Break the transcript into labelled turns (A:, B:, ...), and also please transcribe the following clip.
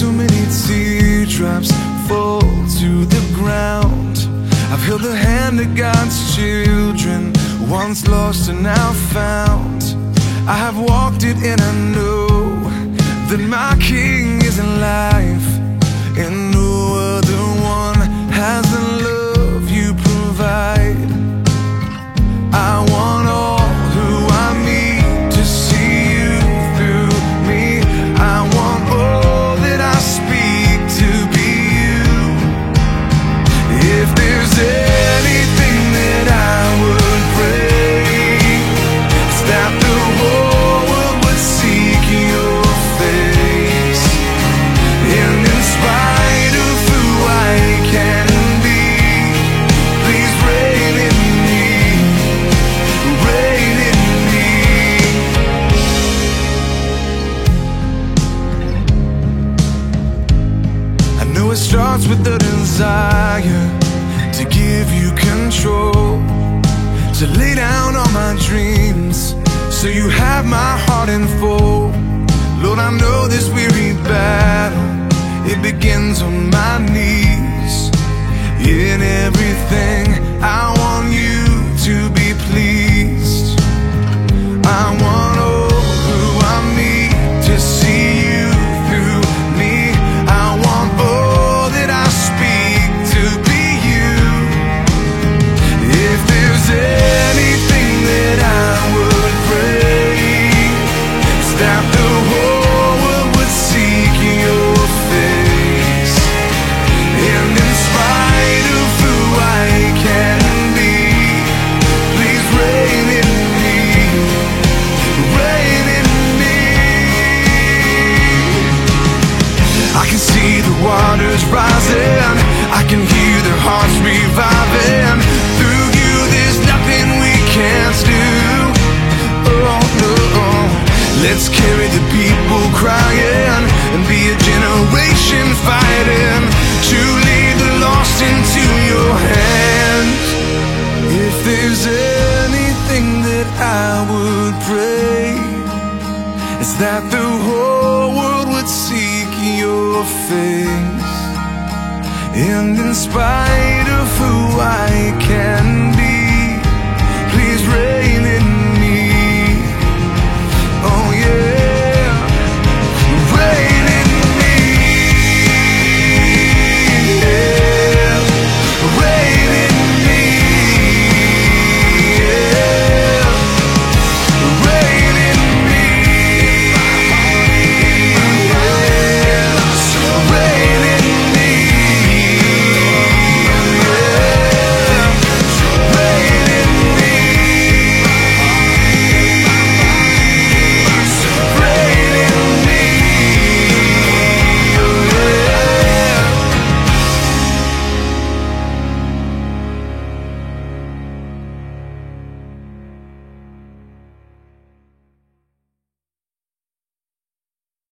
A: so many teardrops fall to the ground. I've held the hand of God's children, once lost and now found. I have walked it and I know that my King is alive, and no other one has the love you provide. I want all who I meet to see you through me. I want all that I speak to be you. If there's anything that I would pray, it's that the whole world would seek your face. And in spite of who I can be, please reign in me, reign in me. I know it starts with the desire to give you control, to lay down all my dreams so you have my heart in full. Lord, I know this weary battle, it begins on my knees. In everything, I want you to be pleased. I want all who I meet to see you through me. I want all that I speak to be you. If there's anything that I would pray, it's that the whole world would seek your face. And in spite of who I can be, please reign in me, reign in me. I can see the waters rising, I can hear their hearts reviving. Through you there's nothing we can't do. Oh no, let's carry the people crying and be a generation fighting to lead the lost into your hands. If there's anything that I would pray, it's that the whole world would seek your face. And in spite of who I can